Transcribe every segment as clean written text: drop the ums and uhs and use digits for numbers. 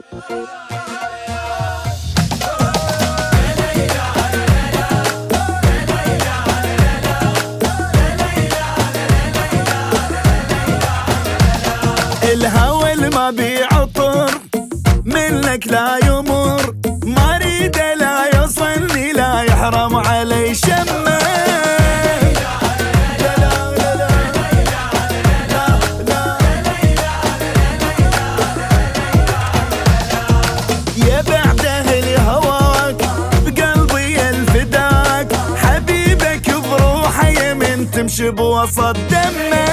الهوى اللي ما بيعطر منك لا يمر، ما اريده لا يوصلني لا يحرم علي شمه. يا بعده الهواك بقلبي الفداك، حبيبك بروحي من تمشي بوسط دمه.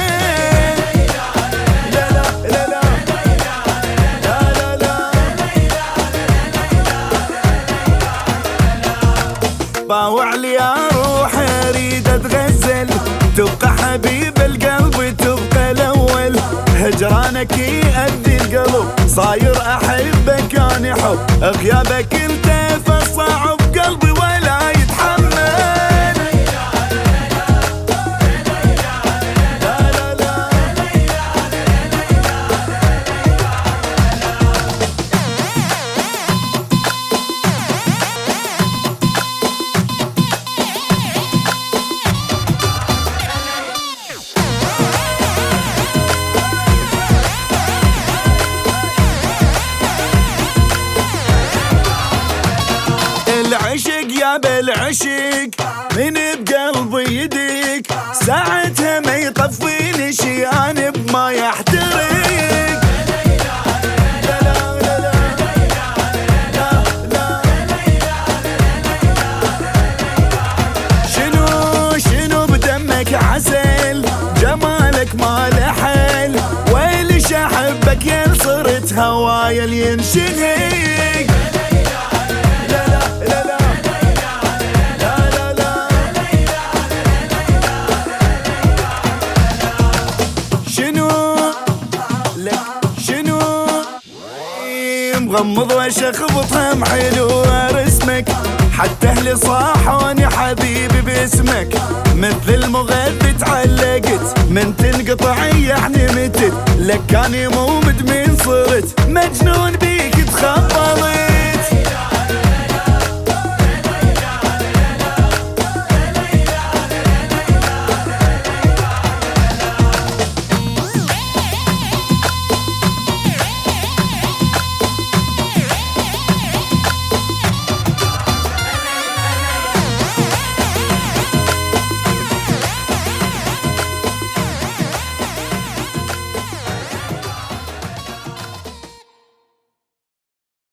باوع لي يا روحي اريد اتغزل، تبقى حبيب القلب تبقى الاول، هجرانك يأذي القلب صاير احبك اني حب، غيابك انت فصعب قلبي ولا يتحمل. العشق يا بالعشق من بقلبي يديك، ساعتها ما يطفيني شيان بما يحترق. شنو بدمك عسل، جمالك ما له حل، ويلش احبك يا صرت هوايا اللي ينشهق. مغمض واشخبطها محلو رسمك، حتى اهلي صاحوني حبيبي باسمك، مثل المغذي تعلقت من تنقطع يعني متت، لك اني مو مدمن صرت مجنون.